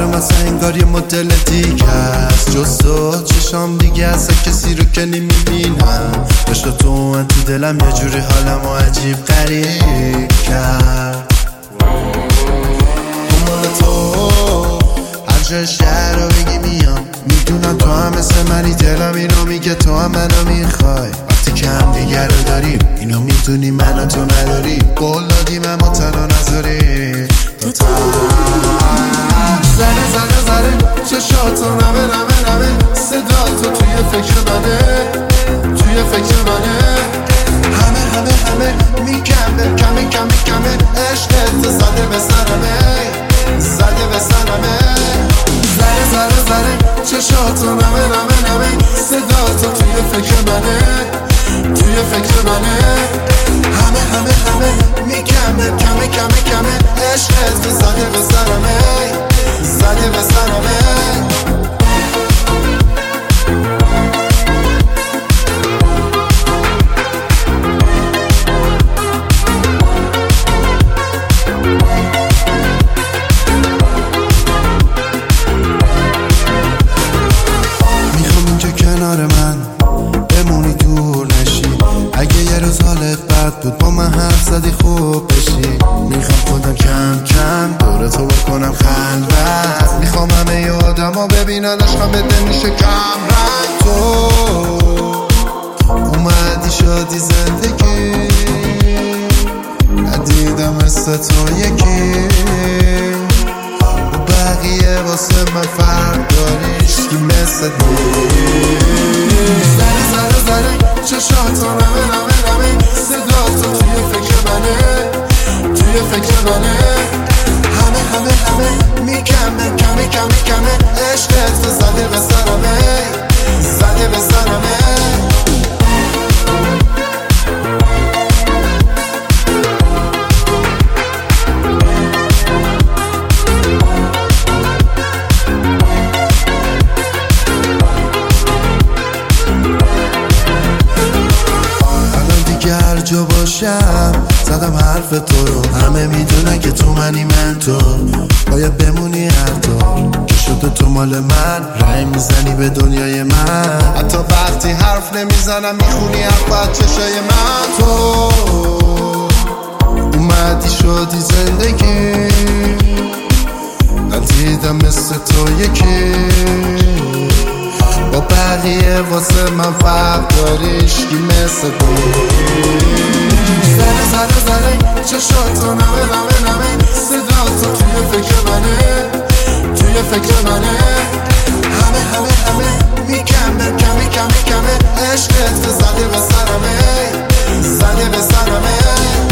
برام اصلا انگار یه مدل دیگه است جز تو چشام دیگه اصلا کسی رو که نمیبینم عشق تو من تو دلم یه جوری حالمو عجیب غریب کرد دنبال تو هر جای شهر رو بگی میام میدونم تو هم مثل منی دلم اینو میگه تو هم منو میخوای وقتی که هم دیگر رو داریم اینو میدونی منو تو نداری قول دادیم اما تنها نذاری دوتا زره زره زره چشاتو نمه نمه نمه صدا تو توی فکر منه توی فکر منه همه همه همه میگم کمه کمه کمه عشقت زده به سرمه زده به سرمه زره زره زره چشاتو نمه نمه نمه صدا تو توی فکر منه توی فکر منه همه همه همه میگم کمه کمه کمه عشقت زده به سرمه زده به سرمه کنار من بمونی دور نشی اگه یه روز حالت بد بود با من حرف زدی خوب بشی میخوام خودم کم کم دور تو بکنم خلوت میخوام همه ی آدم ها ببینن عشقم بده میشه کم رنگ تو اومدی شدی زندگی ندیدم مثل تو یکی بقیه واسه من فرق داریش کی مثل زره زره زره چشاتو نمه نمه نمه صدا تو توی فکر منه توی فکر منه همه همه همه میگم کمه کمه کمه عشقت زده به سرمه زده به سرمه هر جا باشم زدم حرف تو رو همه میدونن که تو منی من تو باید بمونی هر طور که شده تو مال من رای میزنی به دنیای من حتی وقتی حرف نمیزنم میخونی حرف از چشای من تو اومدی شدی زندگی ندیدم مثل تو یکی با بقیه واسه من فرق داریش کی مثل تو زره زره زره چشاتو نمه نمه نمه صدا تو توی فکر منه توی فکر منه همه همه همه میگم کمه کمه کمه عشقت زده به سرمه زده به سرمه